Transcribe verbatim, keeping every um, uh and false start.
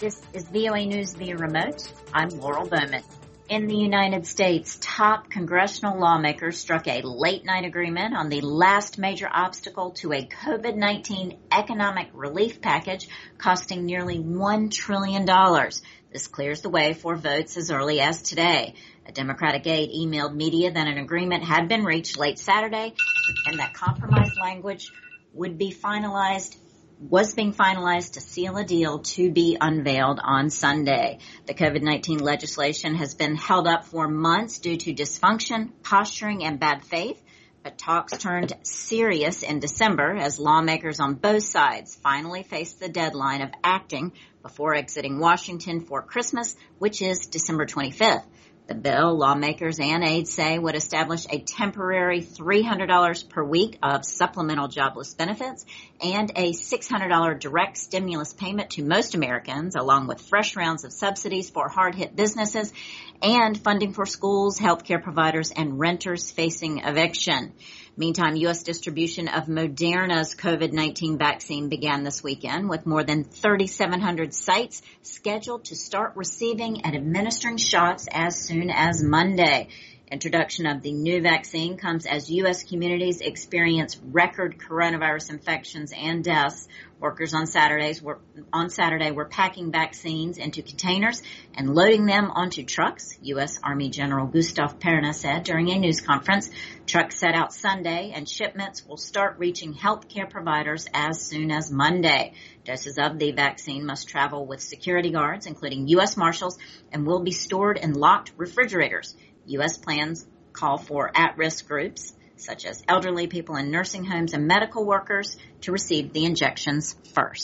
This is V O A News via remote. I'm Laurel Bowman. In the United States, top congressional lawmakers struck a late-night agreement on the last major obstacle to a COVID nineteen economic relief package costing nearly one trillion dollars. This clears the way for votes as early as today. A Democratic aide emailed media that an agreement had been reached late Saturday and that compromise language would be finalized was being finalized to seal a deal to be unveiled on Sunday. The COVID nineteen legislation has been held up for months due to dysfunction, posturing, and bad faith, but talks turned serious in December as lawmakers on both sides finally faced the deadline of acting before exiting Washington for Christmas, which is December twenty-fifth. The bill, lawmakers and aides say, would establish a temporary three hundred dollars per week of supplemental jobless benefits and a six hundred dollars direct stimulus payment to most Americans, along with fresh rounds of subsidies for hard-hit businesses and funding for schools, healthcare providers, and renters facing eviction. Meantime, U S distribution of Moderna's COVID nineteen vaccine began this weekend with more than thirty-seven hundred sites scheduled to start receiving and administering shots as soon as Monday. Introduction of the new vaccine comes as U S communities experience record coronavirus infections and deaths. Workers on Saturdays were on Saturday were packing vaccines into containers and loading them onto trucks. U S Army General Gustave Perna said during a news conference. Trucks set out Sunday and shipments will start reaching healthcare providers as soon as Monday. Doses of the vaccine must travel with security guards, including U S Marshals, and will be stored in locked refrigerators. U S plans call for at-risk groups, such as elderly people in nursing homes and medical workers, to receive the injections first.